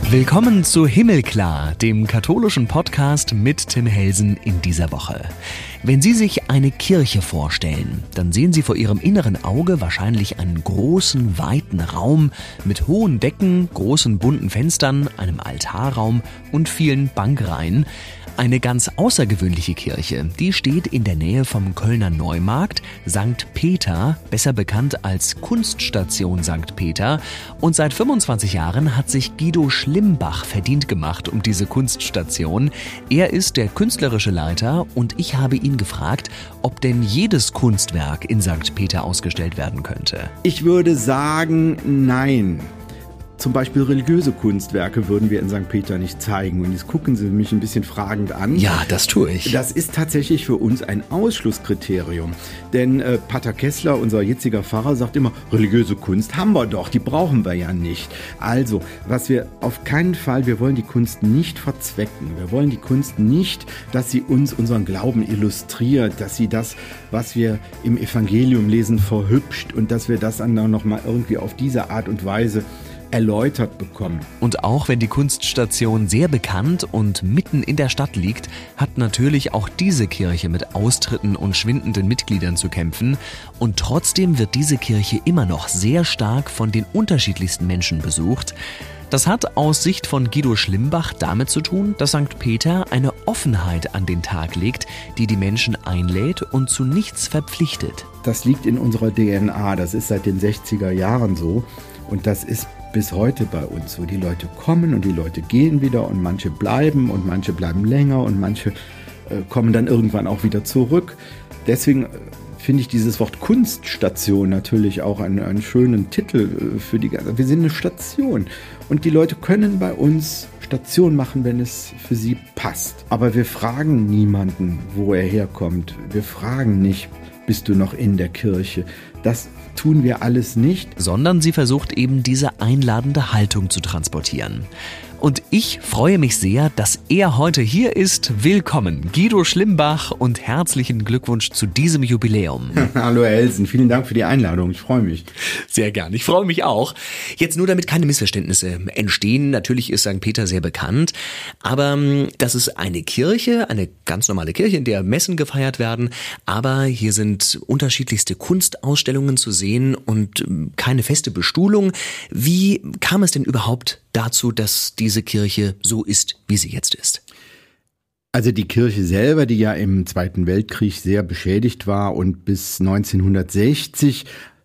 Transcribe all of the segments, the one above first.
Willkommen zu Himmelklar, dem katholischen Podcast mit Tim Helsen in dieser Woche. Wenn Sie sich eine Kirche vorstellen, dann sehen Sie vor Ihrem inneren Auge wahrscheinlich einen großen, weiten Raum mit hohen Decken, großen bunten Fenstern, einem Altarraum und vielen Bankreihen. Eine ganz außergewöhnliche Kirche, die steht in der Nähe vom Kölner Neumarkt, St. Peter, besser bekannt als Kunststation St. Peter. Und seit 25 Jahren hat sich Guido Schlimbach verdient gemacht um diese Kunststation. Er ist der künstlerische Leiter und ich habe ihn gefragt, ob denn jedes Kunstwerk in St. Peter ausgestellt werden könnte. Ich würde sagen, nein. Zum Beispiel religiöse Kunstwerke würden wir in St. Peter nicht zeigen. Und jetzt gucken Sie mich ein bisschen fragend an. Ja, das tue ich. Das ist tatsächlich für uns ein Ausschlusskriterium. Denn Pater Kessler, unser jetziger Pfarrer, sagt immer, religiöse Kunst haben wir doch, die brauchen wir ja nicht. Also, was wir auf keinen Fall, wir wollen die Kunst nicht verzwecken. Wir wollen die Kunst nicht, dass sie uns unseren Glauben illustriert, dass sie das, was wir im Evangelium lesen, verhübscht und dass wir das dann noch mal irgendwie auf diese Art und Weise erläutert bekommen. Und auch wenn die Kunststation sehr bekannt und mitten in der Stadt liegt, hat natürlich auch diese Kirche mit Austritten und schwindenden Mitgliedern zu kämpfen. Und trotzdem wird diese Kirche immer noch sehr stark von den unterschiedlichsten Menschen besucht. Das hat aus Sicht von Guido Schlimbach damit zu tun, dass St. Peter eine Offenheit an den Tag legt, die die Menschen einlädt und zu nichts verpflichtet. Das liegt in unserer DNA, das ist seit den 60er Jahren so und das ist bis heute bei uns so. Die Leute kommen und die Leute gehen wieder und manche bleiben und manche bleiben länger und manche kommen dann irgendwann auch wieder zurück. Deswegen finde ich dieses Wort Kunststation natürlich auch einen schönen Titel für die ganze. Wir sind eine Station und die Leute können bei uns Station machen, wenn es für sie passt. Aber wir fragen niemanden, wo er herkommt. Wir fragen nicht, bist du noch in der Kirche? Das tun wir alles nicht. Sondern sie versucht eben diese einladende Haltung zu transportieren. Und ich freue mich sehr, dass er heute hier ist. Willkommen, Guido Schlimbach, und herzlichen Glückwunsch zu diesem Jubiläum. Hallo Herr Helsen, vielen Dank für die Einladung, ich freue mich. Sehr gern, ich freue mich auch. Jetzt nur, damit keine Missverständnisse entstehen. Natürlich ist St. Peter sehr bekannt, aber das ist eine Kirche, eine ganz normale Kirche, in der Messen gefeiert werden. Aber hier sind unterschiedlichste Kunstausstellungen zu sehen und keine feste Bestuhlung. Wie kam es denn überhaupt dazu, dass diese Kirche so ist, wie sie jetzt ist? Also die Kirche selber, die ja im Zweiten Weltkrieg sehr beschädigt war und bis 1960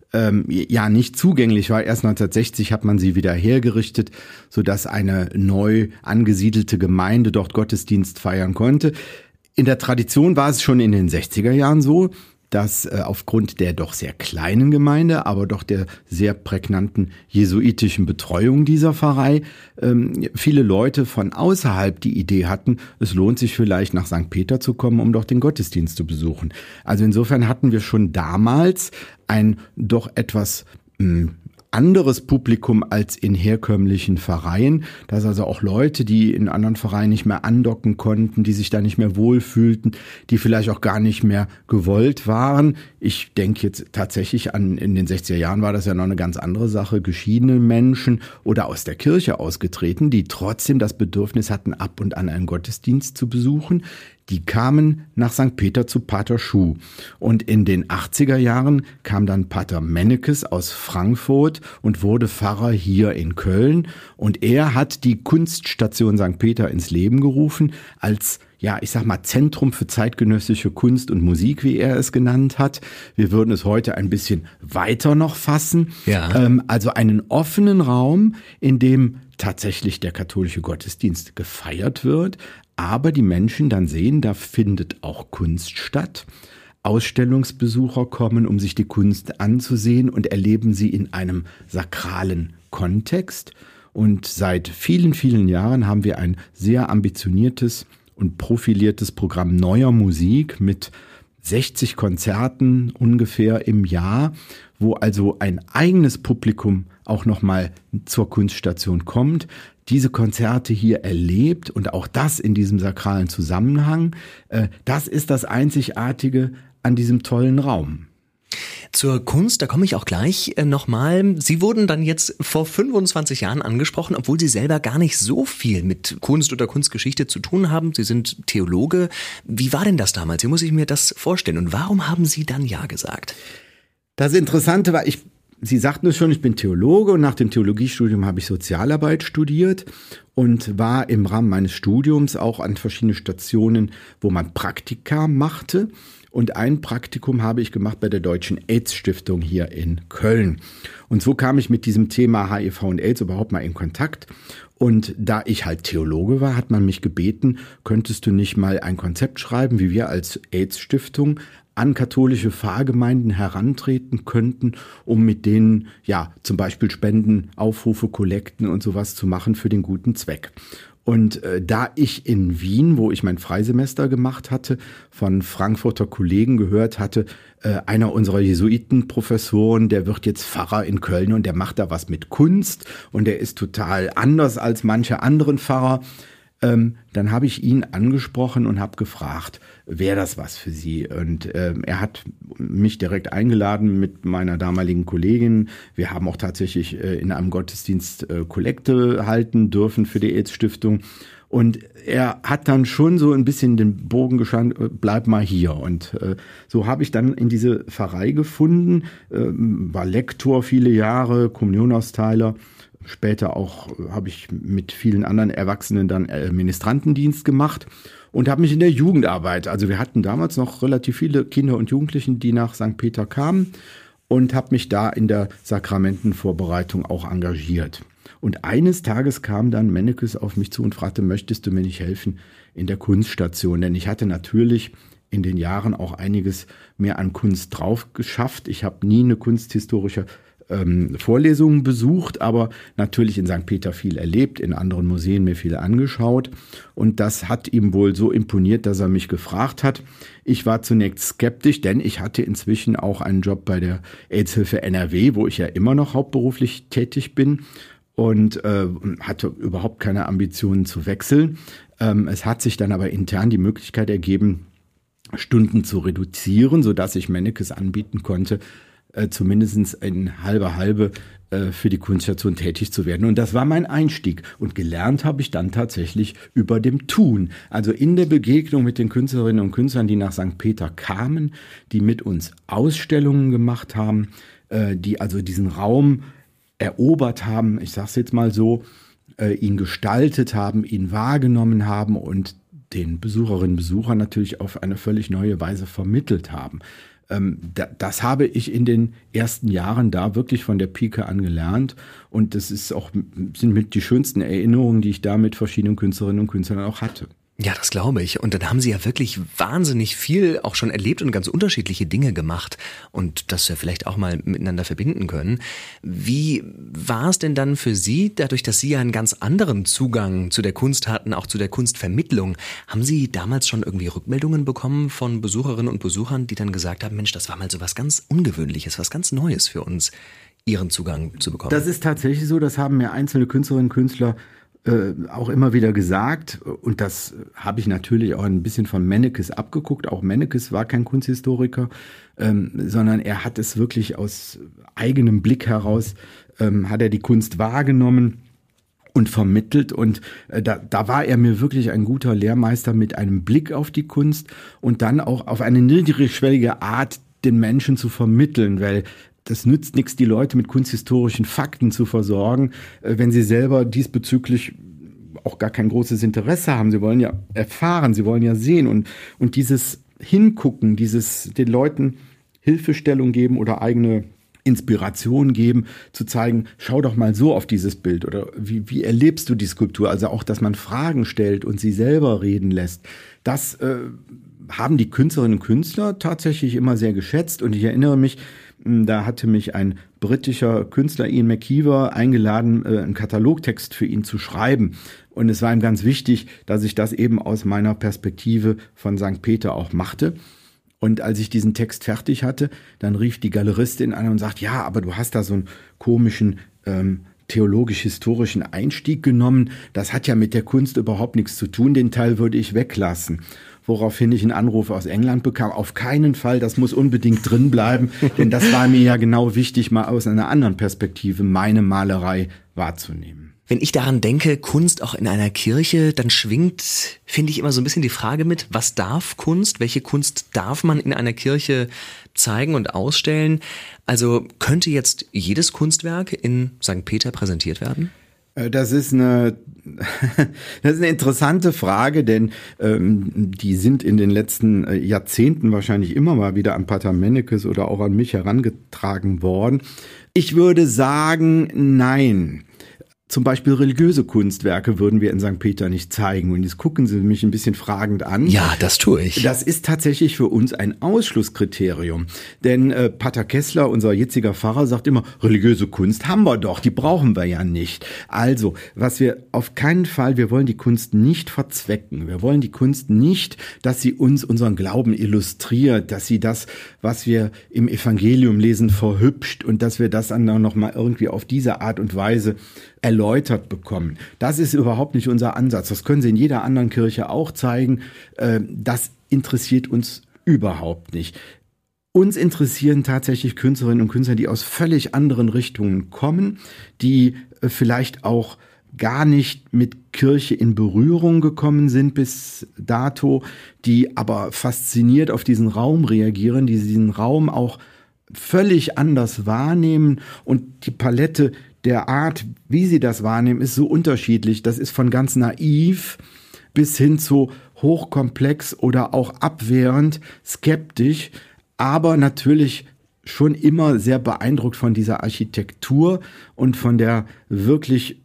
nicht zugänglich war. Erst 1960 hat man sie wieder hergerichtet, sodass eine neu angesiedelte Gemeinde dort Gottesdienst feiern konnte. In der Tradition war es schon in den 60er Jahren so, dass aufgrund der doch sehr kleinen Gemeinde, aber doch der sehr prägnanten jesuitischen Betreuung dieser Pfarrei viele Leute von außerhalb die Idee hatten, es lohnt sich vielleicht nach St. Peter zu kommen, um doch den Gottesdienst zu besuchen. Also insofern hatten wir schon damals ein doch etwas anderes Publikum als in herkömmlichen Pfarreien, dass also auch Leute, die in anderen Pfarreien nicht mehr andocken konnten, die sich da nicht mehr wohlfühlten, die vielleicht auch gar nicht mehr gewollt waren. Ich denke jetzt tatsächlich an, in den 60er Jahren war das ja noch eine ganz andere Sache, geschiedene Menschen oder aus der Kirche ausgetreten, die trotzdem das Bedürfnis hatten, ab und an einen Gottesdienst zu besuchen. Die kamen nach St. Peter zu Pater Schuh. Und in den 80er Jahren kam dann Pater Mennekes aus Frankfurt und wurde Pfarrer hier in Köln. Und er hat die Kunststation St. Peter ins Leben gerufen als, Zentrum für zeitgenössische Kunst und Musik, wie er es genannt hat. Wir würden es heute ein bisschen weiter noch fassen. Ja. Also einen offenen Raum, in dem tatsächlich der katholische Gottesdienst gefeiert wird, aber die Menschen dann sehen, da findet auch Kunst statt. Ausstellungsbesucher kommen, um sich die Kunst anzusehen und erleben sie in einem sakralen Kontext. Und seit vielen, vielen Jahren haben wir ein sehr ambitioniertes und profiliertes Programm neuer Musik mit 60 Konzerten ungefähr im Jahr, wo also ein eigenes Publikum auch nochmal zur Kunststation kommt, diese Konzerte hier erlebt und auch das in diesem sakralen Zusammenhang. Das ist das Einzigartige an diesem tollen Raum. Zur Kunst, da komme ich auch gleich nochmal. Sie wurden dann jetzt vor 25 Jahren angesprochen, obwohl Sie selber gar nicht so viel mit Kunst oder Kunstgeschichte zu tun haben. Sie sind Theologe. Wie war denn das damals? Wie muss ich mir das vorstellen? Und warum haben Sie dann Ja gesagt? Das Interessante war, Sie sagten es schon, ich bin Theologe und nach dem Theologiestudium habe ich Sozialarbeit studiert und war im Rahmen meines Studiums auch an verschiedenen Stationen, wo man Praktika machte. Und ein Praktikum habe ich gemacht bei der Deutschen AIDS-Stiftung hier in Köln. Und so kam ich mit diesem Thema HIV und AIDS überhaupt mal in Kontakt. Und da ich halt Theologe war, hat man mich gebeten, könntest du nicht mal ein Konzept schreiben, wie wir als AIDS-Stiftung an katholische Pfarrgemeinden herantreten könnten, um mit denen ja zum Beispiel Spenden, Aufrufe, Kollekten und sowas zu machen für den guten Zweck. Und da ich in Wien, wo ich mein Freisemester gemacht hatte, von Frankfurter Kollegen gehört hatte, einer unserer Jesuitenprofessoren, der wird jetzt Pfarrer in Köln und der macht da was mit Kunst und der ist total anders als manche anderen Pfarrer, dann habe ich ihn angesprochen und habe gefragt, wäre das was für Sie? Und er hat mich direkt eingeladen mit meiner damaligen Kollegin. Wir haben auch tatsächlich in einem Gottesdienst Kollekte halten dürfen für die AIDS-Stiftung. Und er hat dann schon so ein bisschen den Bogen gespannt, bleib mal hier. Und so habe ich dann in diese Pfarrei gefunden, war Lektor viele Jahre, Kommunionausteiler. Später auch habe ich mit vielen anderen Erwachsenen dann Ministrantendienst gemacht und habe mich in der Jugendarbeit, also wir hatten damals noch relativ viele Kinder und Jugendlichen, die nach St. Peter kamen und habe mich da in der Sakramentenvorbereitung auch engagiert. Und eines Tages kam dann Mennekes auf mich zu und fragte, möchtest du mir nicht helfen in der Kunststation? Denn ich hatte natürlich in den Jahren auch einiges mehr an Kunst drauf geschafft. Ich habe nie eine kunsthistorische Vorlesungen besucht, aber natürlich in St. Peter viel erlebt, in anderen Museen mir viel angeschaut und das hat ihm wohl so imponiert, dass er mich gefragt hat. Ich war zunächst skeptisch, denn ich hatte inzwischen auch einen Job bei der AIDS-Hilfe NRW, wo ich ja immer noch hauptberuflich tätig bin und hatte überhaupt keine Ambitionen zu wechseln. Es hat sich dann aber intern die Möglichkeit ergeben, Stunden zu reduzieren, sodass ich Mennekes anbieten konnte, zumindest in halbe für die Kunststation tätig zu werden. Und das war mein Einstieg. Und gelernt habe ich dann tatsächlich über dem Tun. Also in der Begegnung mit den Künstlerinnen und Künstlern, die nach St. Peter kamen, die mit uns Ausstellungen gemacht haben, die also diesen Raum erobert haben, ich sage es jetzt mal so, ihn gestaltet haben, ihn wahrgenommen haben und den Besucherinnen und Besuchern natürlich auf eine völlig neue Weise vermittelt haben. Das habe ich in den ersten Jahren da wirklich von der Pike an gelernt und das sind mit die schönsten Erinnerungen, die ich da mit verschiedenen Künstlerinnen und Künstlern auch hatte. Ja, das glaube ich. Und dann haben Sie ja wirklich wahnsinnig viel auch schon erlebt und ganz unterschiedliche Dinge gemacht und das ja vielleicht auch mal miteinander verbinden können. Wie war es denn dann für Sie, dadurch, dass Sie ja einen ganz anderen Zugang zu der Kunst hatten, auch zu der Kunstvermittlung? Haben Sie damals schon irgendwie Rückmeldungen bekommen von Besucherinnen und Besuchern, die dann gesagt haben, Mensch, das war mal so was ganz Ungewöhnliches, was ganz Neues für uns, Ihren Zugang zu bekommen? Das ist tatsächlich so, das haben mir einzelne Künstlerinnen und Künstler auch immer wieder gesagt und das habe ich natürlich auch ein bisschen von Mennekes abgeguckt. Auch Mennekes war kein Kunsthistoriker, sondern er hat es wirklich aus eigenem Blick heraus, hat er die Kunst wahrgenommen und vermittelt und da war er mir wirklich ein guter Lehrmeister mit einem Blick auf die Kunst und dann auch auf eine niedrigschwellige Art den Menschen zu vermitteln, weil das nützt nichts, die Leute mit kunsthistorischen Fakten zu versorgen, wenn sie selber diesbezüglich auch gar kein großes Interesse haben. Sie wollen ja erfahren, sie wollen ja sehen und dieses Hingucken, dieses den Leuten Hilfestellung geben oder eigene Inspiration geben, zu zeigen, schau doch mal so auf dieses Bild oder wie erlebst du die Skulptur? Also auch, dass man Fragen stellt und sie selber reden lässt. Das haben die Künstlerinnen und Künstler tatsächlich immer sehr geschätzt und ich erinnere mich, da hatte mich ein britischer Künstler, Ian McKeever, eingeladen, einen Katalogtext für ihn zu schreiben. Und es war ihm ganz wichtig, dass ich das eben aus meiner Perspektive von St. Peter auch machte. Und als ich diesen Text fertig hatte, dann rief die Galeristin an und sagt, ja, aber du hast da so einen komischen theologisch-historischen Einstieg genommen. Das hat ja mit der Kunst überhaupt nichts zu tun. Den Teil würde ich weglassen. Woraufhin ich einen Anruf aus England bekam. Auf keinen Fall, das muss unbedingt drin bleiben, denn das war mir ja genau wichtig, mal aus einer anderen Perspektive meine Malerei wahrzunehmen. Wenn ich daran denke, Kunst auch in einer Kirche, dann schwingt, finde ich, immer so ein bisschen die Frage mit, was darf Kunst? Welche Kunst darf man in einer Kirche zeigen und ausstellen? Also könnte jetzt jedes Kunstwerk in St. Peter präsentiert werden? Das ist eine interessante Frage, denn die sind in den letzten Jahrzehnten wahrscheinlich immer mal wieder an Pater Mennekes oder auch an mich herangetragen worden. Ich würde sagen, nein. Zum Beispiel religiöse Kunstwerke würden wir in St. Peter nicht zeigen. Und jetzt gucken Sie mich ein bisschen fragend an. Ja, das tue ich. Das ist tatsächlich für uns ein Ausschlusskriterium. Denn Pater Kessler, unser jetziger Pfarrer, sagt immer, religiöse Kunst haben wir doch, die brauchen wir ja nicht. Also, was wir auf keinen Fall, wir wollen die Kunst nicht verzwecken. Wir wollen die Kunst nicht, dass sie uns unseren Glauben illustriert, dass sie das, was wir im Evangelium lesen, verhübscht und dass wir das dann noch mal irgendwie auf diese Art und Weise erläutert bekommen. Das ist überhaupt nicht unser Ansatz. Das können Sie in jeder anderen Kirche auch zeigen. Das interessiert uns überhaupt nicht. Uns interessieren tatsächlich Künstlerinnen und Künstler, die aus völlig anderen Richtungen kommen, die vielleicht auch gar nicht mit Kirche in Berührung gekommen sind bis dato, die aber fasziniert auf diesen Raum reagieren, die diesen Raum auch völlig anders wahrnehmen und die Palette der Art, wie sie das wahrnehmen, ist so unterschiedlich. Das ist von ganz naiv bis hin zu hochkomplex oder auch abwehrend, skeptisch, aber natürlich schon immer sehr beeindruckt von dieser Architektur und von der wirklich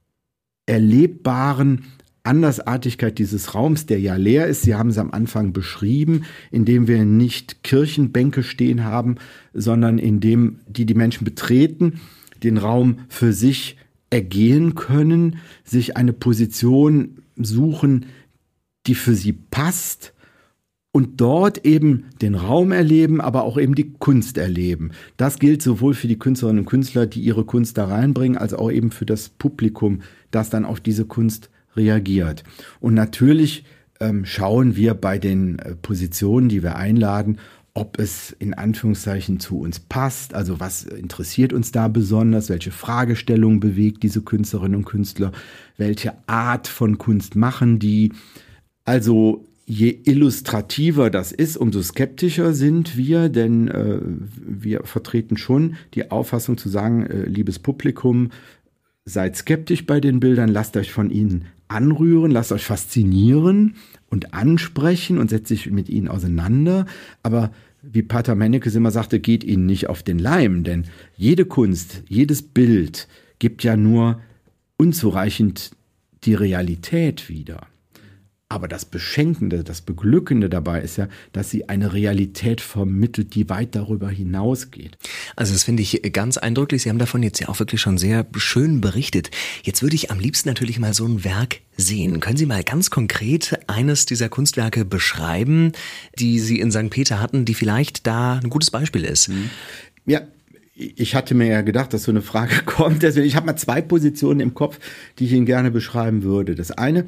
erlebbaren Andersartigkeit dieses Raums, der ja leer ist. Sie haben es am Anfang beschrieben, indem wir nicht Kirchenbänke stehen haben, sondern indem die Menschen betreten, den Raum für sich ergehen können, sich eine Position suchen, die für sie passt und dort eben den Raum erleben, aber auch eben die Kunst erleben. Das gilt sowohl für die Künstlerinnen und Künstler, die ihre Kunst da reinbringen, als auch eben für das Publikum, das dann auf diese Kunst reagiert. Und natürlich schauen wir bei den Positionen, die wir einladen, ob es in Anführungszeichen zu uns passt, also was interessiert uns da besonders, welche Fragestellungen bewegt diese Künstlerinnen und Künstler, welche Art von Kunst machen die. Also je illustrativer das ist, umso skeptischer sind wir, denn wir vertreten schon die Auffassung zu sagen, liebes Publikum, seid skeptisch bei den Bildern, lasst euch von ihnen anrühren, lasst euch faszinieren und ansprechen und setzt sich mit ihnen auseinander. Aber wie Pater Mennekes immer sagte, geht ihnen nicht auf den Leim, denn jede Kunst, jedes Bild gibt ja nur unzureichend die Realität wieder. Aber das Beschenkende, das Beglückende dabei ist ja, dass sie eine Realität vermittelt, die weit darüber hinausgeht. Also das finde ich ganz eindrücklich. Sie haben davon jetzt ja auch wirklich schon sehr schön berichtet. Jetzt würde ich am liebsten natürlich mal so ein Werk sehen. Können Sie mal ganz konkret eines dieser Kunstwerke beschreiben, die Sie in St. Peter hatten, die vielleicht da ein gutes Beispiel ist? Ja, ich hatte mir ja gedacht, dass so eine Frage kommt. Deswegen, ich habe mal 2 Positionen im Kopf, die ich Ihnen gerne beschreiben würde. Das eine,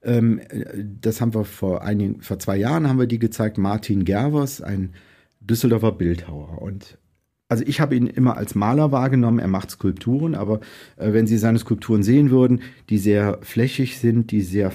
das haben wir vor 2 Jahren haben wir die gezeigt, Martin Gervers, ein Düsseldorfer Bildhauer. Und also ich habe ihn immer als Maler wahrgenommen, er macht Skulpturen, aber wenn Sie seine Skulpturen sehen würden, die sehr flächig sind, die sehr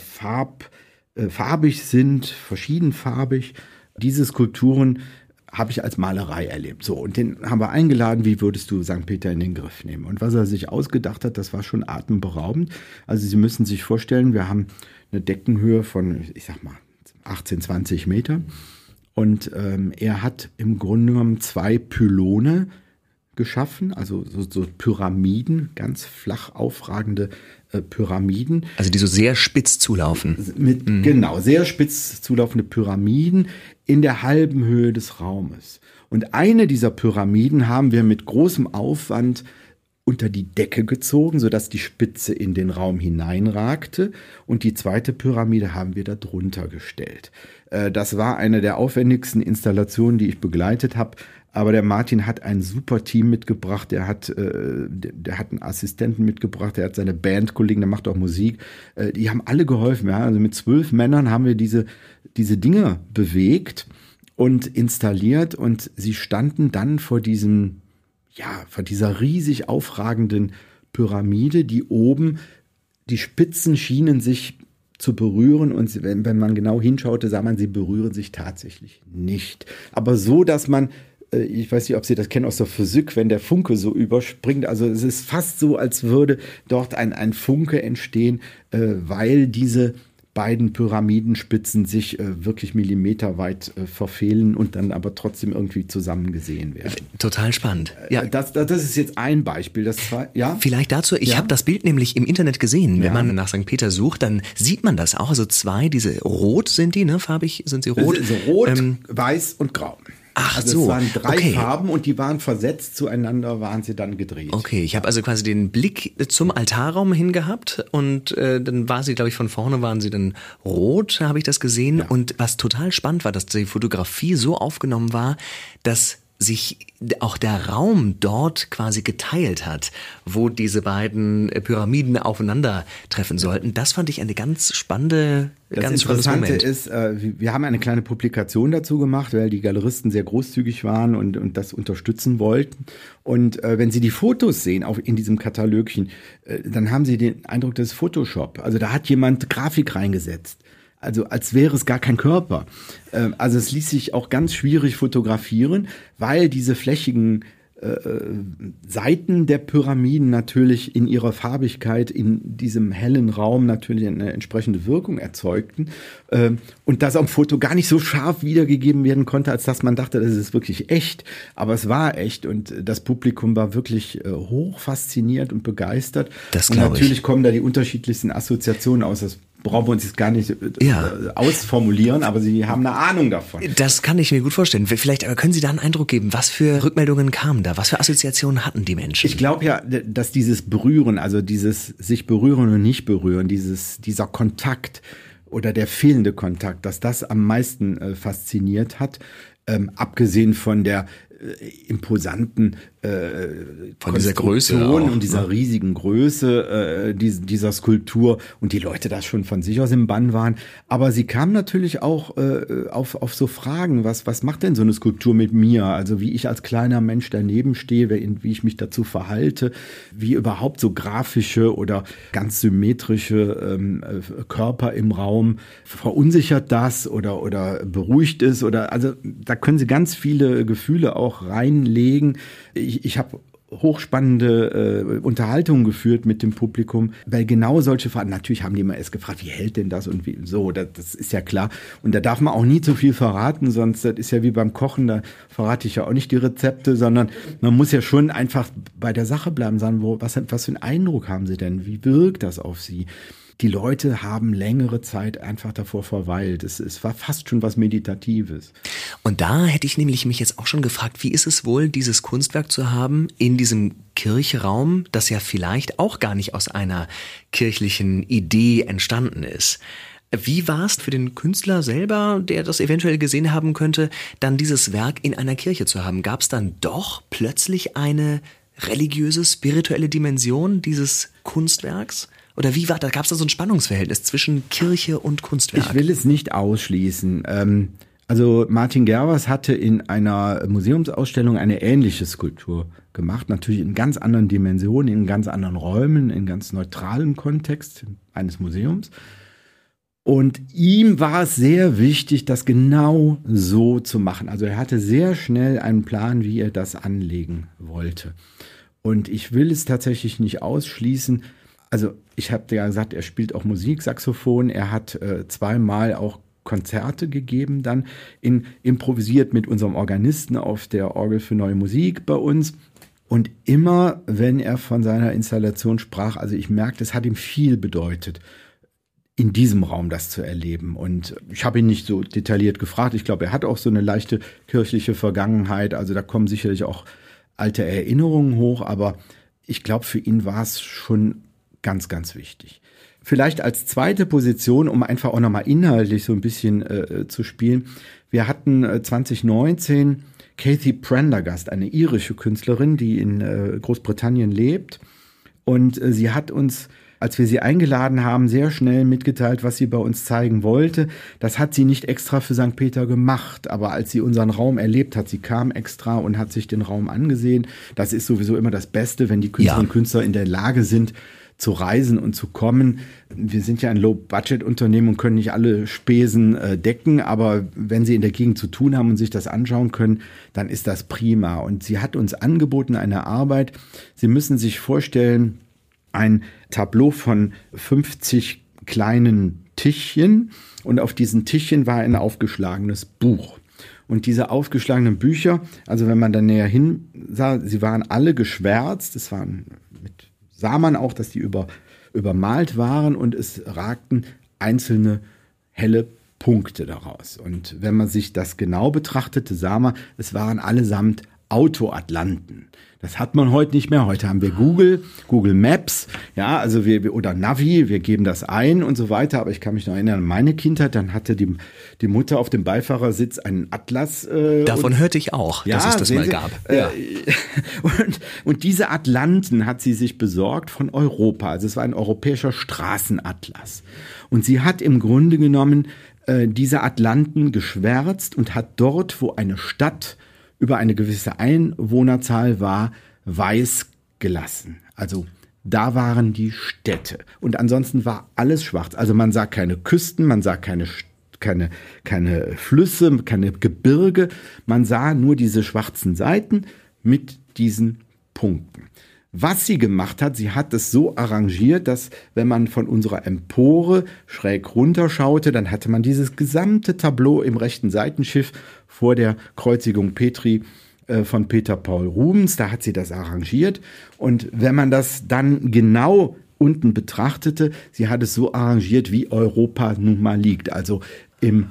farbig sind, verschiedenfarbig, diese Skulpturen habe ich als Malerei erlebt. So, und den haben wir eingeladen, wie würdest du St. Peter in den Griff nehmen? Und was er sich ausgedacht hat, das war schon atemberaubend. Also Sie müssen sich vorstellen, wir haben eine Deckenhöhe von, ich sag mal, 18, 20 Meter. Und er hat im Grunde genommen 2 Pylone geschaffen, also so Pyramiden, ganz flach aufragende Pyramiden. Also die so sehr spitz zulaufen. Genau, sehr spitz zulaufende Pyramiden in der halben Höhe des Raumes. Und eine dieser Pyramiden haben wir mit großem Aufwand unter die Decke gezogen, sodass die Spitze in den Raum hineinragte. Und die zweite Pyramide haben wir da drunter gestellt. Das war eine der aufwendigsten Installationen, die ich begleitet habe. Aber der Martin hat ein super Team mitgebracht, der hat einen Assistenten mitgebracht, der hat seine Bandkollegen, der macht auch Musik. Die haben alle geholfen. Ja? Also mit 12 Männern haben wir diese Dinge bewegt und installiert und sie standen dann vor dieser riesig aufragenden Pyramide, die oben, die Spitzen schienen sich zu berühren und wenn man genau hinschaute, sah man, sie berühren sich tatsächlich nicht. Aber so, dass man, ich weiß nicht, ob Sie das kennen aus der Physik, wenn der Funke so überspringt, also es ist fast so, als würde dort ein Funke entstehen, weil diese beiden Pyramidenspitzen sich wirklich millimeterweit verfehlen und dann aber trotzdem irgendwie zusammen gesehen werden. Total spannend. Ja. Das ist jetzt ein Beispiel. Ja? Vielleicht dazu, ich habe das Bild nämlich im Internet gesehen. Wenn man nach St. Peter sucht, dann sieht man das auch. Also diese rot sind die, ne? Farbig sind sie rot. Also rot, weiß und grau. Ach also so, es waren 3 Farben und die waren versetzt zueinander, waren sie dann gedreht. Okay, ich habe also quasi den Blick zum Altarraum hingehabt und dann war sie, glaube ich, von vorne waren sie dann rot, habe ich das gesehen. Ja. Und was total spannend war, dass die Fotografie so aufgenommen war, dass sich auch der Raum dort quasi geteilt hat, wo diese beiden Pyramiden aufeinandertreffen sollten. Das fand ich eine ganz spannende, ganz spannendes Moment. Das Interessante ist, wir haben eine kleine Publikation dazu gemacht, weil die Galeristen sehr großzügig waren und das unterstützen wollten. Und wenn Sie die Fotos sehen, auch in diesem Katalogchen, dann haben Sie den Eindruck, das ist Photoshop. Also da hat jemand Grafik reingesetzt. Also als wäre es gar kein Körper. Also es ließ sich auch ganz schwierig fotografieren, weil diese flächigen Seiten der Pyramiden natürlich in ihrer Farbigkeit in diesem hellen Raum natürlich eine entsprechende Wirkung erzeugten und das am Foto gar nicht so scharf wiedergegeben werden konnte, als dass man dachte, das ist wirklich echt. Aber es war echt und das Publikum war wirklich hoch fasziniert und begeistert. Das und natürlich kommen da die unterschiedlichsten Assoziationen aus. Das brauchen wir uns jetzt gar nicht ausformulieren, aber Sie haben eine Ahnung davon. Das kann ich mir gut vorstellen. Vielleicht aber können Sie da einen Eindruck geben, was für Rückmeldungen kamen da? Was für Assoziationen hatten die Menschen? Ich glaube ja, dass dieses Berühren, also dieses sich berühren und nicht berühren, dieser Kontakt oder der fehlende Kontakt, dass das am meisten fasziniert hat, abgesehen von der imposanten von dieser Größe auch, und dieser riesigen Größe dieser Skulptur und die Leute das schon von sich aus im Bann waren. Aber sie kamen natürlich auch auf so Fragen, was macht denn so eine Skulptur mit mir? Also wie ich als kleiner Mensch daneben stehe, wie ich mich dazu verhalte, wie überhaupt so grafische oder ganz symmetrische Körper im Raum, verunsichert das oder beruhigt es oder also da können Sie ganz viele Gefühle auch reinlegen. Ich habe hochspannende Unterhaltungen geführt mit dem Publikum, weil genau solche Fragen, natürlich haben die immer erst gefragt, wie hält denn das und wie so, das ist ja klar. Und da darf man auch nie zu viel verraten, sonst das ist ja wie beim Kochen, da verrate ich ja auch nicht die Rezepte, sondern man muss ja schon einfach bei der Sache bleiben, sagen, was für einen Eindruck haben Sie denn? Wie wirkt das auf Sie? Die Leute haben längere Zeit einfach davor verweilt. Es war fast schon was Meditatives. Und da hätte ich nämlich mich jetzt auch schon gefragt, wie ist es wohl, dieses Kunstwerk zu haben in diesem Kirchraum, das ja vielleicht auch gar nicht aus einer kirchlichen Idee entstanden ist. Wie war es für den Künstler selber, der das eventuell gesehen haben könnte, dann dieses Werk in einer Kirche zu haben? Gab es dann doch plötzlich eine religiöse, spirituelle Dimension dieses Kunstwerks? Oder wie war, da gab es da so ein Spannungsverhältnis zwischen Kirche und Kunstwerk? Ich will es nicht ausschließen. Also Martin Gervers hatte in einer Museumsausstellung eine ähnliche Skulptur gemacht, natürlich in ganz anderen Dimensionen, in ganz anderen Räumen, in ganz neutralen Kontext eines Museums. Und ihm war es sehr wichtig, das genau so zu machen. Also er hatte sehr schnell einen Plan, wie er das anlegen wollte. Und ich will es tatsächlich nicht ausschließen. Also ich habe ja gesagt, er spielt auch Musiksaxophon. Er hat 2-mal auch Konzerte gegeben, dann improvisiert mit unserem Organisten auf der Orgel für Neue Musik bei uns. Und immer, wenn er von seiner Installation sprach, also ich merkte, es hat ihm viel bedeutet, in diesem Raum das zu erleben. Und ich habe ihn nicht so detailliert gefragt. Ich glaube, er hat auch so eine leichte kirchliche Vergangenheit. Also da kommen sicherlich auch alte Erinnerungen hoch. Aber ich glaube, für ihn war es schon ganz, ganz wichtig. Vielleicht als zweite Position, um einfach auch nochmal inhaltlich so ein bisschen zu spielen. Wir hatten 2019 Kathy Prendergast, eine irische Künstlerin, die in Großbritannien lebt. Und sie hat uns, als wir sie eingeladen haben, sehr schnell mitgeteilt, was sie bei uns zeigen wollte. Das hat sie nicht extra für St. Peter gemacht, aber als sie unseren Raum erlebt hat, sie kam extra und hat sich den Raum angesehen. Das ist sowieso immer das Beste, wenn die Künstlerinnen und Künstler in der Lage sind, zu reisen und zu kommen. Wir sind ja ein Low-Budget-Unternehmen und können nicht alle Spesen decken, aber wenn Sie in der Gegend zu tun haben und sich das anschauen können, dann ist das prima. Und sie hat uns angeboten eine Arbeit. Sie müssen sich vorstellen, ein Tableau von 50 kleinen Tischchen und auf diesen Tischchen war ein aufgeschlagenes Buch. Und diese aufgeschlagenen Bücher, also wenn man da näher hinsah, sie waren alle geschwärzt, sah man auch, dass die übermalt waren und es ragten einzelne helle Punkte daraus. Und wenn man sich das genau betrachtete, sah man, es waren allesamt Autoatlanten. Das hat man heute nicht mehr. Heute haben wir Google Maps, ja, also oder Navi, wir geben das ein und so weiter. Aber ich kann mich noch erinnern an meine Kindheit, dann hatte die Mutter auf dem Beifahrersitz einen Atlas. Davon hörte ich auch, dass es das mal gab. Ja. Und diese Atlanten hat sie sich besorgt von Europa. Also es war ein europäischer Straßenatlas. Und sie hat im Grunde genommen diese Atlanten geschwärzt und hat dort, wo eine Stadt über eine gewisse Einwohnerzahl war, weiß gelassen. Also da waren die Städte. Und ansonsten war alles schwarz. Also man sah keine Küsten, man sah keine Flüsse, keine Gebirge. Man sah nur diese schwarzen Seiten mit diesen Punkten. Was sie gemacht hat, sie hat es so arrangiert, dass wenn man von unserer Empore schräg runterschaute, dann hatte man dieses gesamte Tableau im rechten Seitenschiff vor der Kreuzigung Petri von Peter Paul Rubens. Da hat sie das arrangiert. Und wenn man das dann genau unten betrachtete, sie hat es so arrangiert, wie Europa nun mal liegt. Also im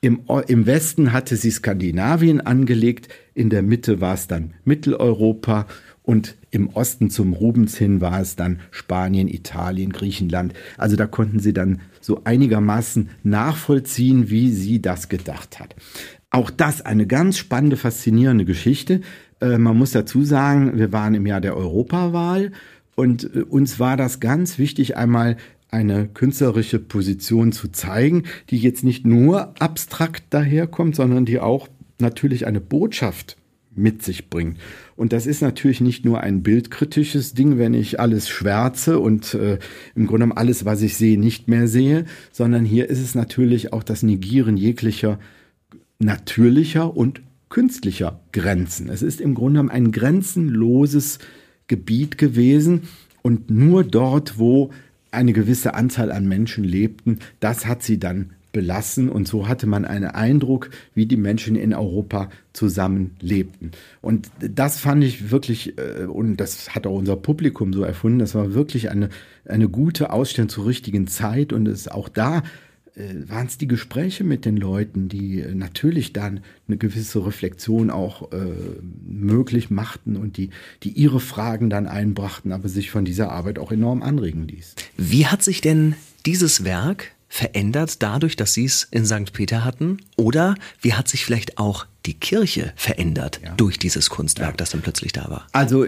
Westen hatte sie Skandinavien angelegt, in der Mitte war es dann Mitteleuropa und im Osten zum Rubens hin war es dann Spanien, Italien, Griechenland. Also da konnten sie dann so einigermaßen nachvollziehen, wie sie das gedacht hat. Auch das eine ganz spannende, faszinierende Geschichte. Man muss dazu sagen, wir waren im Jahr der Europawahl und uns war das ganz wichtig, einmal eine künstlerische Position zu zeigen, die jetzt nicht nur abstrakt daherkommt, sondern die auch natürlich eine Botschaft mit sich bringt. Und das ist natürlich nicht nur ein bildkritisches Ding, wenn ich alles schwärze und im Grunde genommen alles, was ich sehe, nicht mehr sehe, sondern hier ist es natürlich auch das Negieren jeglicher natürlicher und künstlicher Grenzen. Es ist im Grunde genommen ein grenzenloses Gebiet gewesen und nur dort, wo eine gewisse Anzahl an Menschen lebten, das hat sie dann belassen und so hatte man einen Eindruck, wie die Menschen in Europa zusammen lebten. Und das fand ich wirklich, und das hat auch unser Publikum so erfunden, das war wirklich eine gute Ausstellung zur richtigen Zeit und es auch da waren es die Gespräche mit den Leuten, die natürlich dann eine gewisse Reflexion auch möglich machten und die ihre Fragen dann einbrachten, aber sich von dieser Arbeit auch enorm anregen ließ. Wie hat sich denn dieses Werk verändert dadurch, dass Sie es in St. Peter hatten? Oder wie hat sich vielleicht auch die Kirche verändert durch dieses Kunstwerk, das dann plötzlich da war? Also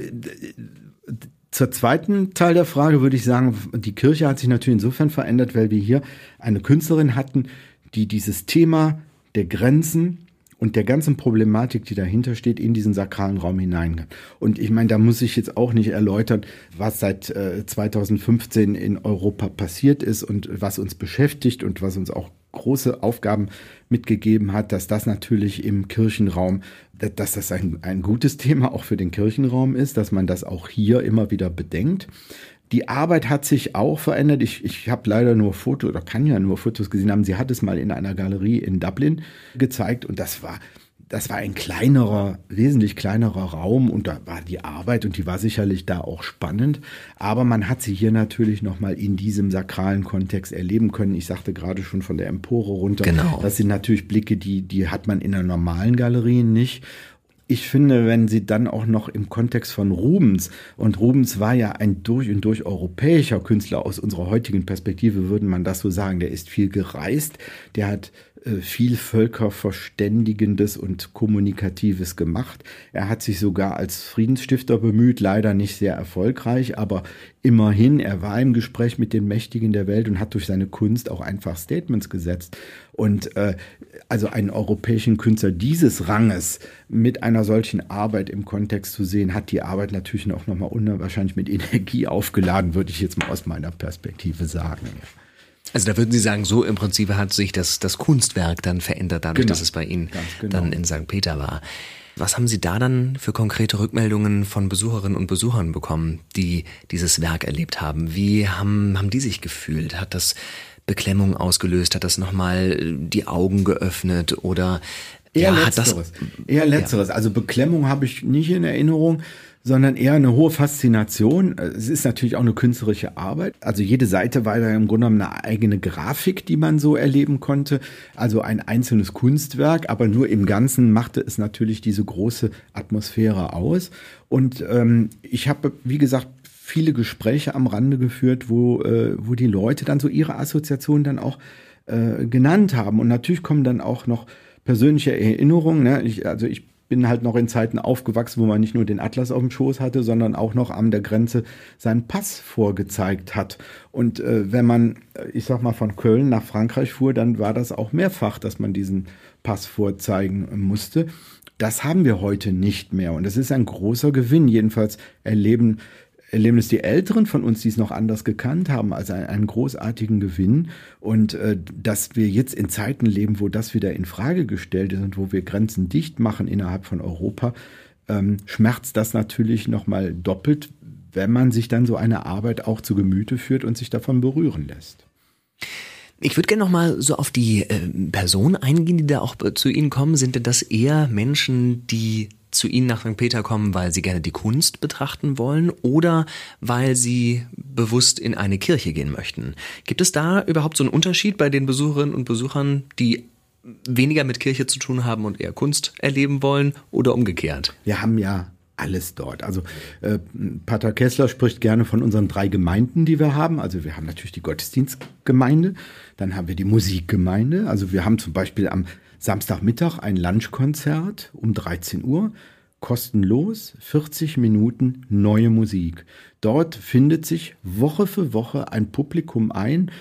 zur zweiten Teil der Frage würde ich sagen, die Kirche hat sich natürlich insofern verändert, weil wir hier eine Künstlerin hatten, die dieses Thema der Grenzen und der ganzen Problematik, die dahinter steht, in diesen sakralen Raum hineingeht. Und ich meine, da muss ich jetzt auch nicht erläutern, was seit 2015 in Europa passiert ist und was uns beschäftigt und was uns auch große Aufgaben mitgegeben hat, dass das natürlich im Kirchenraum, dass das ein gutes Thema auch für den Kirchenraum ist, dass man das auch hier immer wieder bedenkt. Die Arbeit hat sich auch verändert. Ich habe leider nur Fotos oder kann ja nur Fotos gesehen haben. Sie hat es mal in einer Galerie in Dublin gezeigt und das war ein wesentlich kleinerer Raum und da war die Arbeit und die war sicherlich da auch spannend. Aber man hat sie hier natürlich nochmal in diesem sakralen Kontext erleben können. Ich sagte gerade schon von der Empore runter. Genau. Das sind natürlich Blicke, die hat man in einer normalen Galerie nicht. ich finde, wenn sie dann auch noch im Kontext von Rubens, und Rubens war ja ein durch und durch europäischer Künstler, aus unserer heutigen Perspektive würde man das so sagen, der ist viel gereist, der hat viel Völkerverständigendes und Kommunikatives gemacht. Er hat sich sogar als Friedensstifter bemüht, leider nicht sehr erfolgreich, aber immerhin, er war im Gespräch mit den Mächtigen der Welt und hat durch seine Kunst auch einfach Statements gesetzt. Und also einen europäischen Künstler dieses Ranges mit einer solchen Arbeit im Kontext zu sehen, hat die Arbeit natürlich auch nochmal wahrscheinlich mit Energie aufgeladen, würde ich jetzt mal aus meiner Perspektive sagen. Also da würden Sie sagen, so im Prinzip hat sich das Kunstwerk dann verändert, dadurch, dass es bei Ihnen dann in St. Peter war. Was haben Sie da dann für konkrete Rückmeldungen von Besucherinnen und Besuchern bekommen, die dieses Werk erlebt haben? Wie haben die sich gefühlt? Hat das Beklemmung ausgelöst? Hat das nochmal die Augen geöffnet? Oder eher Letzteres. Also Beklemmung habe ich nicht in Erinnerung, sondern eher eine hohe Faszination. Es ist natürlich auch eine künstlerische Arbeit. Also jede Seite war ja im Grunde genommen eine eigene Grafik, die man so erleben konnte. Also ein einzelnes Kunstwerk, aber nur im Ganzen machte es natürlich diese große Atmosphäre aus. Und ich habe, wie gesagt, viele Gespräche am Rande geführt, wo die Leute dann so ihre Assoziationen dann auch genannt haben. Und natürlich kommen dann auch noch persönliche Erinnerungen. Ne? Ich bin halt noch in Zeiten aufgewachsen, wo man nicht nur den Atlas auf dem Schoß hatte, sondern auch noch an der Grenze seinen Pass vorgezeigt hat. Und wenn man, ich sag mal, von Köln nach Frankreich fuhr, dann war das auch mehrfach, dass man diesen Pass vorzeigen musste. Das haben wir heute nicht mehr. Und das ist ein großer Gewinn. Jedenfalls erleben es die Älteren von uns, die es noch anders gekannt haben, als einen großartigen Gewinn. Und dass wir jetzt in Zeiten leben, wo das wieder in Frage gestellt ist und wo wir Grenzen dicht machen innerhalb von Europa, schmerzt das natürlich nochmal doppelt, wenn man sich dann so eine Arbeit auch zu Gemüte führt und sich davon berühren lässt. Ich würde gerne noch mal so auf die Personen eingehen, die da auch zu Ihnen kommen. Sind denn das eher Menschen, die zu Ihnen nach St. Peter kommen, weil sie gerne die Kunst betrachten wollen oder weil sie bewusst in eine Kirche gehen möchten? Gibt es da überhaupt so einen Unterschied bei den Besucherinnen und Besuchern, die weniger mit Kirche zu tun haben und eher Kunst erleben wollen oder umgekehrt? Wir haben ja alles dort. Also Pater Kessler spricht gerne von unseren 3 Gemeinden, die wir haben. Also wir haben natürlich die Gottesdienstgemeinde, dann haben wir die Musikgemeinde. Also wir haben zum Beispiel am Samstagmittag ein Lunchkonzert um 13 Uhr, kostenlos, 40 Minuten neue Musik. Dort findet sich Woche für Woche ein Publikum ein.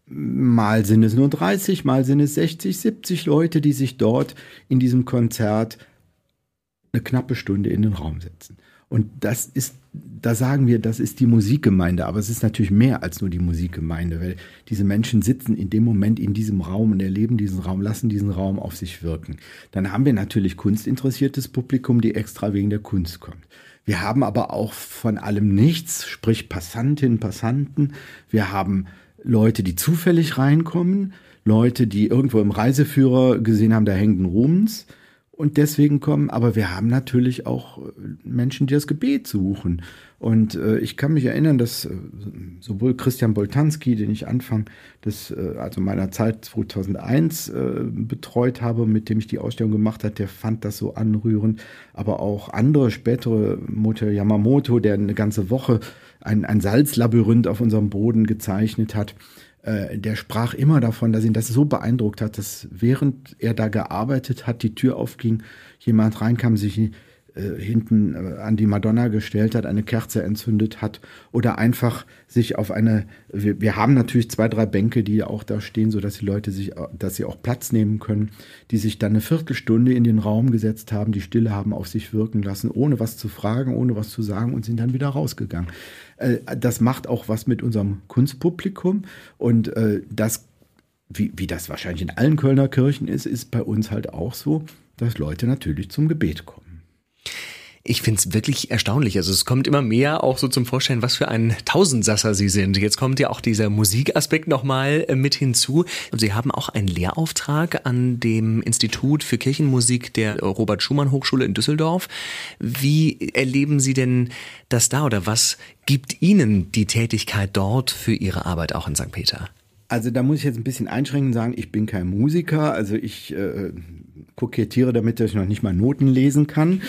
Mal sind es nur 30, mal sind es 60, 70 Leute, die sich dort in diesem Konzert eine knappe Stunde in den Raum setzen. Und da sagen wir, das ist die Musikgemeinde, aber es ist natürlich mehr als nur die Musikgemeinde, weil diese Menschen sitzen in dem Moment in diesem Raum und erleben diesen Raum, lassen diesen Raum auf sich wirken. Dann haben wir natürlich kunstinteressiertes Publikum, die extra wegen der Kunst kommt. Wir haben aber auch von allem nichts, sprich Passantinnen, Passanten. Wir haben Leute, die zufällig reinkommen, Leute, die irgendwo im Reiseführer gesehen haben, da hängt ein Rubens und deswegen kommen, aber wir haben natürlich auch Menschen, die das Gebet suchen. Und ich kann mich erinnern, dass sowohl Christian Boltanski, den ich Anfang also meiner Zeit 2001 betreut habe, mit dem ich die Ausstellung gemacht habe, der fand das so anrührend, aber auch andere spätere, Moto Yamamoto, der eine ganze Woche ein Salzlabyrinth auf unserem Boden gezeichnet hat, der sprach immer davon, dass ihn das so beeindruckt hat, dass während er da gearbeitet hat, die Tür aufging, jemand reinkam, sich hinten an die Madonna gestellt hat, eine Kerze entzündet hat oder einfach sich auf wir haben natürlich 2, 3 Bänke, die auch da stehen, so dass die Leute dass sie auch Platz nehmen können, die sich dann eine Viertelstunde in den Raum gesetzt haben, die Stille haben auf sich wirken lassen, ohne was zu fragen, ohne was zu sagen und sind dann wieder rausgegangen. Das macht auch was mit unserem Kunstpublikum und wie das wahrscheinlich in allen Kölner Kirchen ist bei uns halt auch so, dass Leute natürlich zum Gebet kommen. Ich find's wirklich erstaunlich. Also es kommt immer mehr auch so zum Vorstellen, was für ein Tausendsasser Sie sind. Jetzt kommt ja auch dieser Musikaspekt nochmal mit hinzu. Und Sie haben auch einen Lehrauftrag an dem Institut für Kirchenmusik der Robert-Schumann-Hochschule in Düsseldorf. Wie erleben Sie denn das da oder was gibt Ihnen die Tätigkeit dort für Ihre Arbeit auch in St. Peter? Also da muss ich jetzt ein bisschen einschränkend sagen, ich bin kein Musiker, also ich kokettiere damit, dass ich noch nicht mal Noten lesen kann.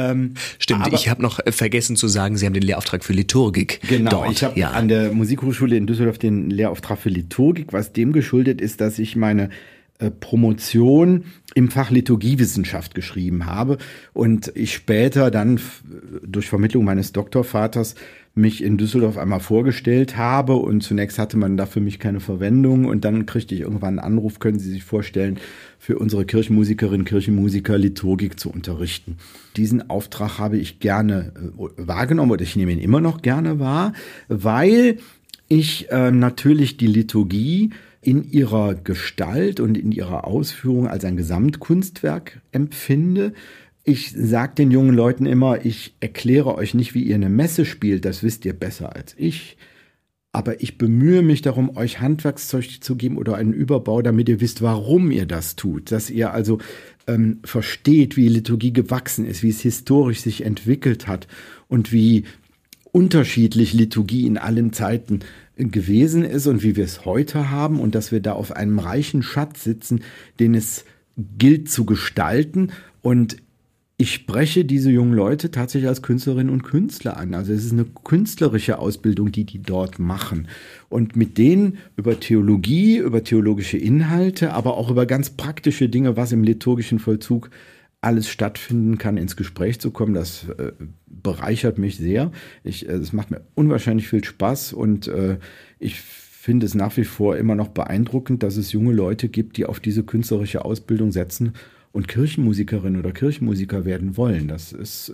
Stimmt, ich habe noch vergessen zu sagen, Sie haben den Lehrauftrag für Liturgik. Genau, dort. Ich habe an der Musikhochschule in Düsseldorf den Lehrauftrag für Liturgik, was dem geschuldet ist, dass ich meine Promotion im Fach Liturgiewissenschaft geschrieben habe und ich später dann durch Vermittlung meines Doktorvaters mich in Düsseldorf einmal vorgestellt habe und zunächst hatte man da für mich keine Verwendung und dann kriegte ich irgendwann einen Anruf, können Sie sich vorstellen, für unsere Kirchenmusikerinnen, Kirchenmusiker Liturgik zu unterrichten. Diesen Auftrag habe ich gerne wahrgenommen oder ich nehme ihn immer noch gerne wahr, weil ich natürlich die Liturgie in ihrer Gestalt und in ihrer Ausführung als ein Gesamtkunstwerk empfinde. Ich sage den jungen Leuten immer, ich erkläre euch nicht, wie ihr eine Messe spielt, das wisst ihr besser als ich. Aber ich bemühe mich darum, euch Handwerkszeug zu geben oder einen Überbau, damit ihr wisst, warum ihr das tut. Dass ihr also versteht, wie Liturgie gewachsen ist, wie es historisch sich entwickelt hat und wie unterschiedlich Liturgie in allen Zeiten gewesen ist und wie wir es heute haben und dass wir da auf einem reichen Schatz sitzen, den es gilt zu gestalten. Und ich spreche diese jungen Leute tatsächlich als Künstlerinnen und Künstler an. Also es ist eine künstlerische Ausbildung, die dort machen. Und mit denen über Theologie, über theologische Inhalte, aber auch über ganz praktische Dinge, was im liturgischen Vollzug alles stattfinden kann, ins Gespräch zu kommen, das bereichert mich sehr. Es macht mir unwahrscheinlich viel Spaß und ich finde es nach wie vor immer noch beeindruckend, dass es junge Leute gibt, die auf diese künstlerische Ausbildung setzen und Kirchenmusikerin oder Kirchenmusiker werden wollen. Das ist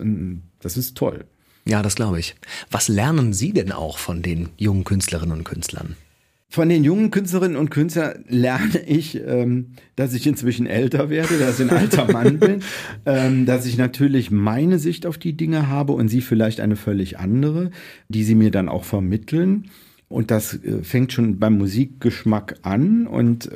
toll. Ja, das glaube ich. Was lernen Sie denn auch von den jungen Künstlerinnen und Künstlern? Von den jungen Künstlerinnen und Künstlern lerne ich, dass ich inzwischen älter werde, dass ich ein alter Mann bin, dass ich natürlich meine Sicht auf die Dinge habe und sie vielleicht eine völlig andere, die sie mir dann auch vermitteln. Und das fängt schon beim Musikgeschmack an und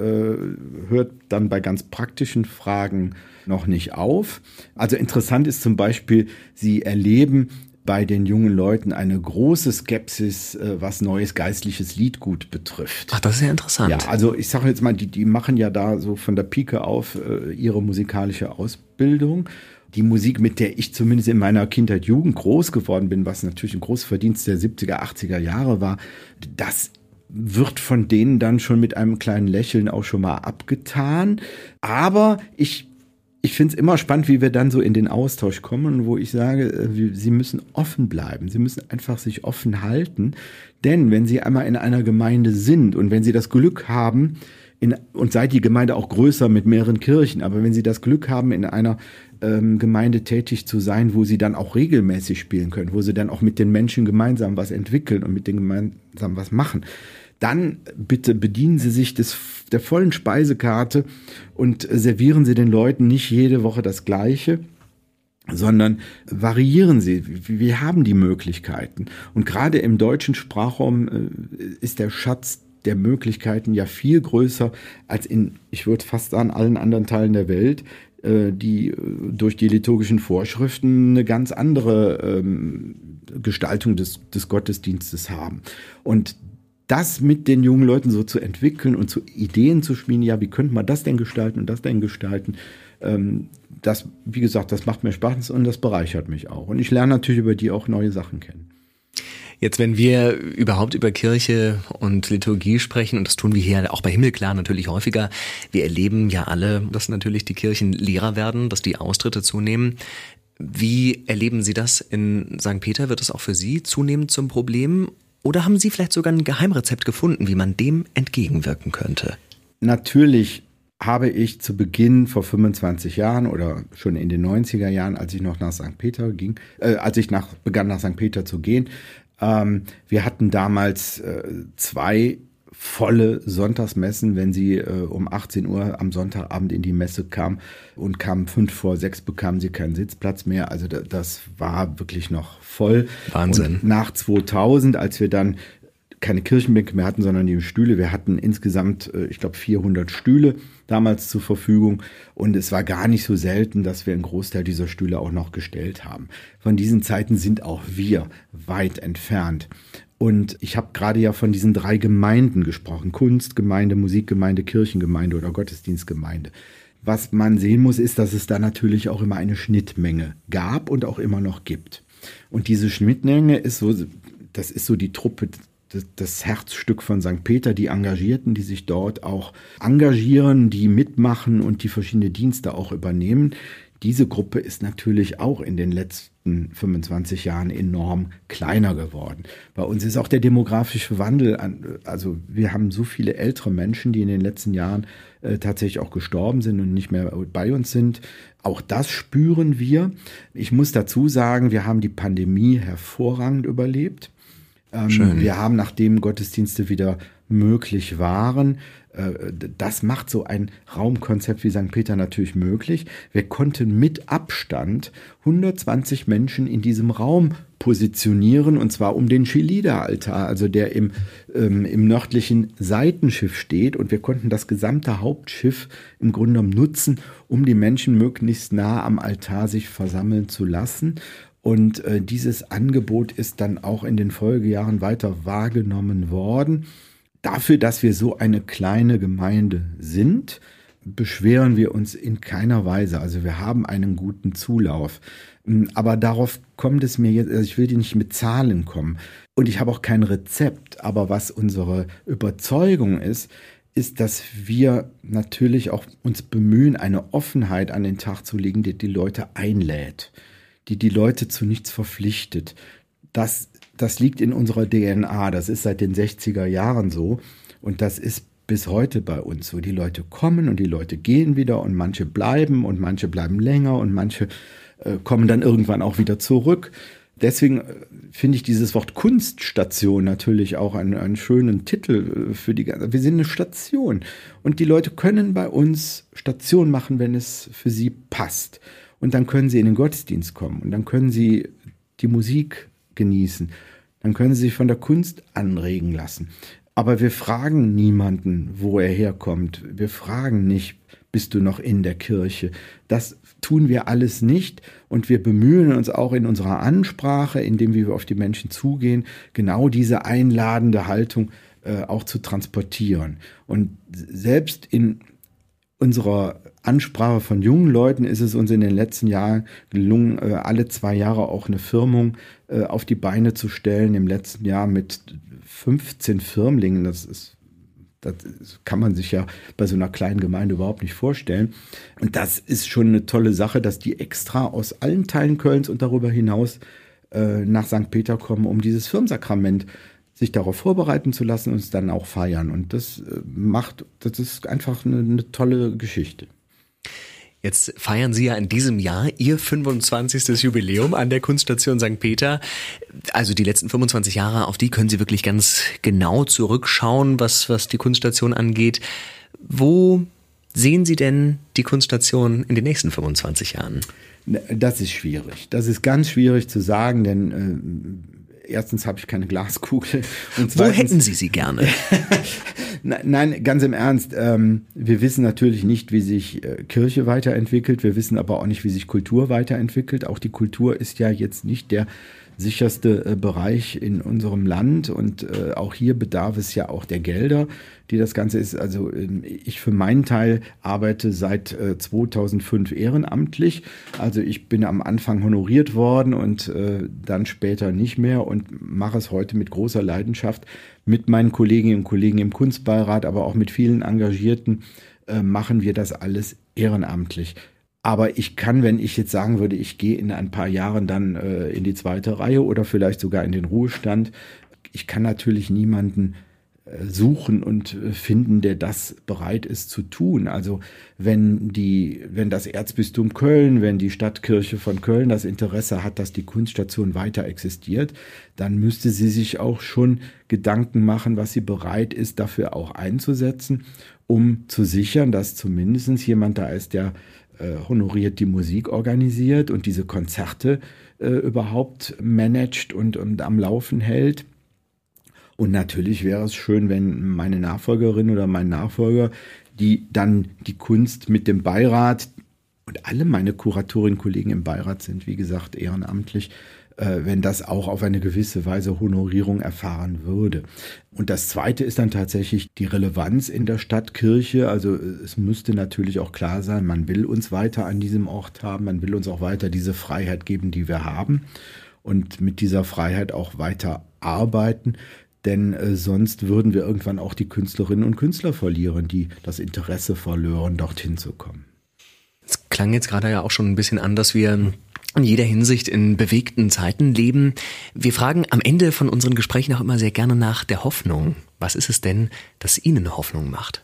hört dann bei ganz praktischen Fragen noch nicht auf. Also interessant ist zum Beispiel, sie erleben bei den jungen Leuten eine große Skepsis, was neues geistliches Liedgut betrifft. Ach, das ist ja interessant. Ja, also ich sage jetzt mal, die machen ja da so von der Pike auf ihre musikalische Ausbildung. Die Musik, mit der ich zumindest in meiner Kindheit, Jugend groß geworden bin, was natürlich ein großes Verdienst der 70er, 80er Jahre war, das wird von denen dann schon mit einem kleinen Lächeln auch schon mal abgetan. Aber ich finde es immer spannend, wie wir dann so in den Austausch kommen, wo ich sage, sie müssen offen bleiben. Sie müssen einfach sich offen halten. Denn wenn sie einmal in einer Gemeinde sind und wenn sie das Glück haben, und sei die Gemeinde auch größer mit mehreren Kirchen, aber wenn sie das Glück haben, in einer Gemeinde tätig zu sein, wo sie dann auch regelmäßig spielen können, wo sie dann auch mit den Menschen gemeinsam was entwickeln und mit denen gemeinsam was machen, dann bitte bedienen Sie sich der vollen Speisekarte und servieren Sie den Leuten nicht jede Woche das Gleiche, sondern variieren Sie. Wir haben die Möglichkeiten. Und gerade im deutschen Sprachraum ist der Schatz der Möglichkeiten ja viel größer als ich würde fast sagen, allen anderen Teilen der Welt, die durch die liturgischen Vorschriften eine ganz andere Gestaltung des Gottesdienstes haben. Und das mit den jungen Leuten so zu entwickeln und zu Ideen zu schmieden, ja, wie könnte man das denn gestalten und das denn gestalten, das, wie gesagt, das macht mir Spaß und das bereichert mich auch. Und ich lerne natürlich über die auch neue Sachen kennen. Jetzt, wenn wir überhaupt über Kirche und Liturgie sprechen, und das tun wir hier auch bei Himmelklar natürlich häufiger, wir erleben ja alle, dass natürlich die Kirchen leerer werden, dass die Austritte zunehmen. Wie erleben Sie das in St. Peter? Wird es auch für Sie zunehmend zum Problem? Oder haben Sie vielleicht sogar ein Geheimrezept gefunden, wie man dem entgegenwirken könnte? Natürlich habe ich zu Beginn vor 25 Jahren oder schon in den 90er Jahren, als ich noch nach St. Peter ging, begann nach St. Peter zu gehen, wir hatten damals 2 volle Sonntagsmessen, wenn sie um 18 Uhr am Sonntagabend in die Messe kam und kamen 5:45, bekamen sie keinen Sitzplatz mehr. Also das war wirklich noch voll. Wahnsinn. Und nach 2000, als wir dann keine Kirchenbänke mehr hatten, sondern die Stühle. Wir hatten insgesamt, ich glaube, 400 Stühle damals zur Verfügung. Und es war gar nicht so selten, dass wir einen Großteil dieser Stühle auch noch gestellt haben. Von diesen Zeiten sind auch wir weit entfernt. Und ich habe gerade ja von diesen 3 Gemeinden gesprochen: Kunstgemeinde, Musikgemeinde, Kirchengemeinde oder Gottesdienstgemeinde. Was man sehen muss, ist, dass es da natürlich auch immer eine Schnittmenge gab und auch immer noch gibt. Und diese Schnittmenge ist so, das ist so die Truppe, das Herzstück von St. Peter, die Engagierten, die sich dort auch engagieren, die mitmachen und die verschiedene Dienste auch übernehmen. Diese Gruppe ist natürlich auch in den letzten 25 Jahren enorm kleiner geworden. Bei uns ist auch der demografische Wandel, also wir haben so viele ältere Menschen, die in den letzten Jahren tatsächlich auch gestorben sind und nicht mehr bei uns sind. Auch das spüren wir. Ich muss dazu sagen, wir haben die Pandemie hervorragend überlebt. Wir haben, nachdem Gottesdienste wieder möglich waren, das macht so ein Raumkonzept wie St. Peter natürlich möglich. Wir konnten mit Abstand 120 Menschen in diesem Raum positionieren, und zwar um den Chilida-Altar, also der im nördlichen Seitenschiff steht. Und wir konnten das gesamte Hauptschiff im Grunde genommen nutzen, um die Menschen möglichst nah am Altar sich versammeln zu lassen. Und dieses Angebot ist dann auch in den Folgejahren weiter wahrgenommen worden. Dafür, dass wir so eine kleine Gemeinde sind, beschweren wir uns in keiner Weise. Also wir haben einen guten Zulauf. Aber darauf kommt es mir jetzt, also ich will nicht mit Zahlen kommen. Und ich habe auch kein Rezept. Aber was unsere Überzeugung ist, dass wir natürlich auch uns bemühen, eine Offenheit an den Tag zu legen, die die Leute einlädt, die Leute zu nichts verpflichtet. Das liegt in unserer DNA, das ist seit den 60er Jahren so und das ist bis heute bei uns so. Die Leute kommen und die Leute gehen wieder und manche bleiben länger und manche kommen dann irgendwann auch wieder zurück. Deswegen finde ich dieses Wort Kunststation natürlich auch einen schönen Titel für wir sind eine Station und die Leute können bei uns Station machen, wenn es für sie passt. Und dann können sie in den Gottesdienst kommen und dann können sie die Musik genießen. Dann können sie sich von der Kunst anregen lassen. Aber wir fragen niemanden, wo er herkommt. Wir fragen nicht, bist du noch in der Kirche? Das tun wir alles nicht. Und wir bemühen uns auch in unserer Ansprache, indem wir auf die Menschen zugehen, genau diese einladende Haltung auch zu transportieren. Und selbst in unserer Ansprache von jungen Leuten ist es uns in den letzten Jahren gelungen, alle 2 Jahre auch eine Firmung auf die Beine zu stellen. Im letzten Jahr mit 15 Firmlingen. Das kann man sich ja bei so einer kleinen Gemeinde überhaupt nicht vorstellen. Und das ist schon eine tolle Sache, dass die extra aus allen Teilen Kölns und darüber hinaus nach St. Peter kommen, um dieses Firmensakrament sich darauf vorbereiten zu lassen und es dann auch feiern. Und das ist einfach eine tolle Geschichte. Jetzt feiern Sie ja in diesem Jahr Ihr 25. Jubiläum an der Kunststation St. Peter. Also die letzten 25 Jahre, auf die können Sie wirklich ganz genau zurückschauen, was die Kunststation angeht. Wo sehen Sie denn die Kunststation in den nächsten 25 Jahren? Das ist schwierig. Das ist ganz schwierig zu sagen, denn erstens habe ich keine Glaskugel. Und zweitens, wo hätten Sie sie gerne? Nein, ganz im Ernst. Wir wissen natürlich nicht, wie sich Kirche weiterentwickelt. Wir wissen aber auch nicht, wie sich Kultur weiterentwickelt. Auch die Kultur ist ja jetzt nicht der sicherste Bereich in unserem Land. Und auch hier bedarf es ja auch der Gelder, die das Ganze ist. Also ich für meinen Teil arbeite seit 2005 ehrenamtlich. Also ich bin am Anfang honoriert worden und dann später nicht mehr und mache es heute mit großer Leidenschaft mit meinen Kolleginnen und Kollegen im Kunstbeirat, aber auch mit vielen Engagierten machen wir das alles ehrenamtlich. Aber ich kann, wenn ich jetzt sagen würde, ich gehe in ein paar Jahren dann in die zweite Reihe oder vielleicht sogar in den Ruhestand, ich kann natürlich niemanden suchen und finden, der das bereit ist zu tun. Also wenn das Erzbistum Köln, wenn die Stadtkirche von Köln das Interesse hat, dass die Kunststation weiter existiert, dann müsste sie sich auch schon Gedanken machen, was sie bereit ist, dafür auch einzusetzen, um zu sichern, dass zumindest jemand da ist, der honoriert die Musik organisiert und diese Konzerte überhaupt managt und am Laufen hält. Und natürlich wäre es schön, wenn meine Nachfolgerin oder mein Nachfolger, die dann die Kunst mit dem Beirat und alle meine Kuratorinnen und Kollegen im Beirat sind, wie gesagt, ehrenamtlich, wenn das auch auf eine gewisse Weise Honorierung erfahren würde. Und das Zweite ist dann tatsächlich die Relevanz in der Stadtkirche. Also es müsste natürlich auch klar sein, man will uns weiter an diesem Ort haben, man will uns auch weiter diese Freiheit geben, die wir haben und mit dieser Freiheit auch weiter arbeiten. Denn sonst würden wir irgendwann auch die Künstlerinnen und Künstler verlieren, die das Interesse verloren, dorthin zu kommen. Es klang jetzt gerade ja auch schon ein bisschen an, dass wir in jeder Hinsicht in bewegten Zeiten leben. Wir fragen am Ende von unseren Gesprächen auch immer sehr gerne nach der Hoffnung. Was ist es denn, das Ihnen Hoffnung macht?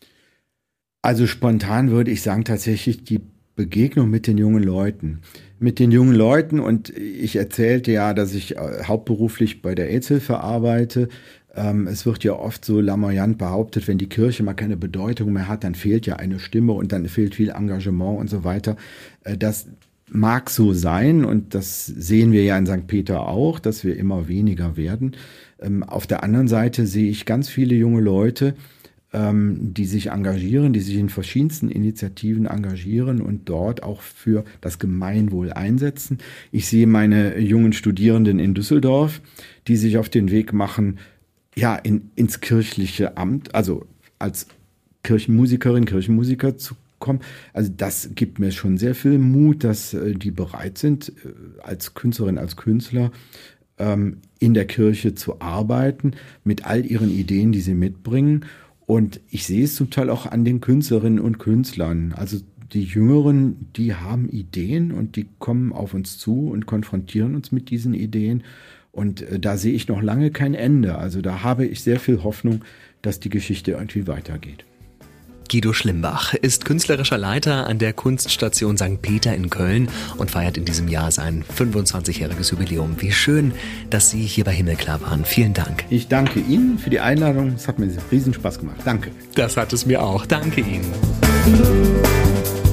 Also spontan würde ich sagen, tatsächlich die Begegnung mit den jungen Leuten. Mit den jungen Leuten, und ich erzählte ja, dass ich hauptberuflich bei der AIDS-Hilfe arbeite. Es wird ja oft so lamoyant behauptet, wenn die Kirche mal keine Bedeutung mehr hat, dann fehlt ja eine Stimme und dann fehlt viel Engagement und so weiter. Das mag so sein und das sehen wir ja in St. Peter auch, dass wir immer weniger werden. Auf der anderen Seite sehe ich ganz viele junge Leute, die sich engagieren, die sich in verschiedensten Initiativen engagieren und dort auch für das Gemeinwohl einsetzen. Ich sehe meine jungen Studierenden in Düsseldorf, die sich auf den Weg machen, ja, ins kirchliche Amt, also als Kirchenmusikerin, Kirchenmusiker zu kommen. Also das gibt mir schon sehr viel Mut, dass die bereit sind, als Künstlerin, als Künstler in der Kirche zu arbeiten, mit all ihren Ideen, die sie mitbringen. Und ich sehe es zum Teil auch an den Künstlerinnen und Künstlern. Also die Jüngeren, die haben Ideen und die kommen auf uns zu und konfrontieren uns mit diesen Ideen. Und da sehe ich noch lange kein Ende. Also da habe ich sehr viel Hoffnung, dass die Geschichte irgendwie weitergeht. Guido Schlimbach ist künstlerischer Leiter an der Kunststation St. Peter in Köln und feiert in diesem Jahr sein 25-jähriges Jubiläum. Wie schön, dass Sie hier bei Himmelklar waren. Vielen Dank. Ich danke Ihnen für die Einladung. Es hat mir riesen Spaß gemacht. Danke. Das hat es mir auch. Danke Ihnen.